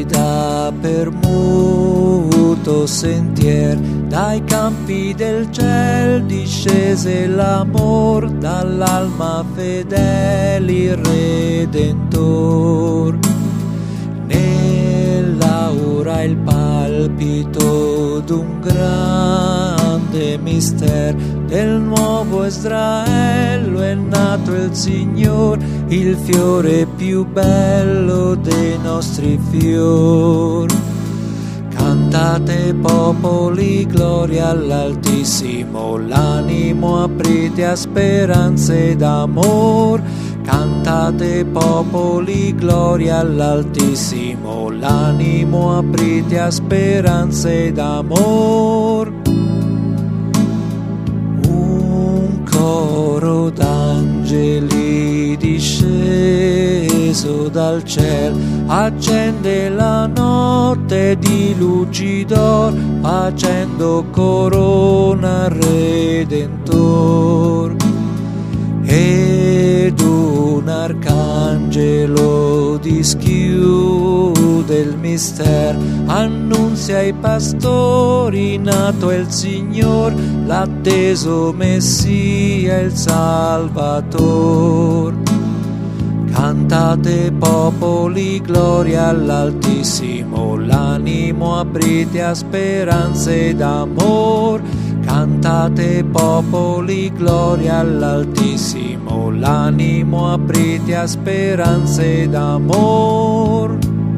gelida per muto sentier, dai campi del ciel discese l'amor, dall'alma fedele il Redentor. Nell'aura il palpito d'un grande mister, del nuovo Israele è nato il Signor, il fiore più bello dei nostri fior. Cantate popoli, gloria all'Altissimo, l'animo aprite a speranze d'amor. Cantate popoli, gloria all'Altissimo, l'animo aprite a speranze d'amor. Un coro d'angeli disceso dal ciel accende la notte di luci d'or, facendo corona al Redentor. Ed un arcangelo dischiude il mister, annunzia ai pastori, nato è il Signor, l'atteso Messia, il Salvator. Cantate popoli, gloria all'Altissimo, l'animo aprite a speranze d'amor. Cantate popoli, gloria all'Altissimo, l'animo aprite a speranze d'amor.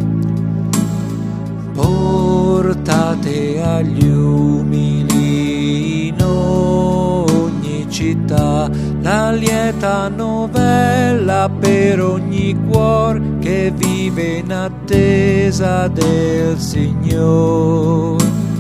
Portate agli umili in ogni città la lieta novella per ogni cuor che vive in attesa del Signor.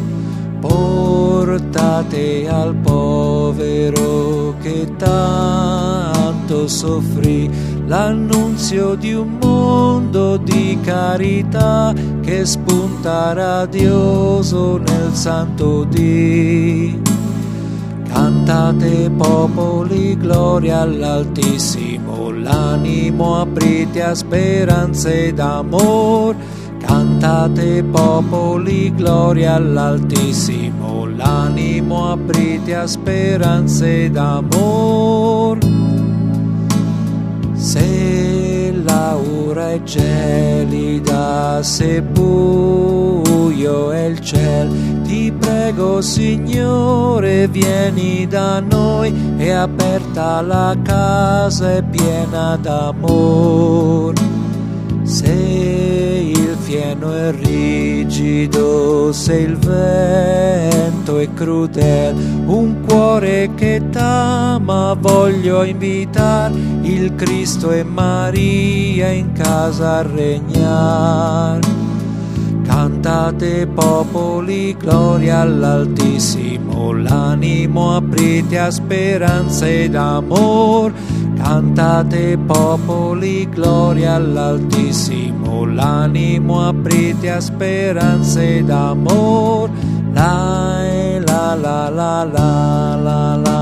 Portate al povero che tanto soffrì l'annunzio di un mondo di carità che spunta radioso nel santo dì. Cantate popoli, gloria all'Altissimo, l'animo aprite a speranze d'amor. Cantate popoli, gloria all'Altissimo, l'animo aprite a speranze d'amor. Se l'aura è gelida, se buio è il ciel, ti prego Signore vieni da noi, è aperta la casa, è piena d'amor. Se il fieno è rigido, se il vento è crudel, un cuore che t'ama voglio invitar, il Cristo e Maria in casa a regnar. Cantate popoli, gloria all'Altissimo, l'animo aprite a speranze d'amor. Cantate popoli, gloria all'Altissimo, l'animo aprite a speranze d'amor. La la la la la la la.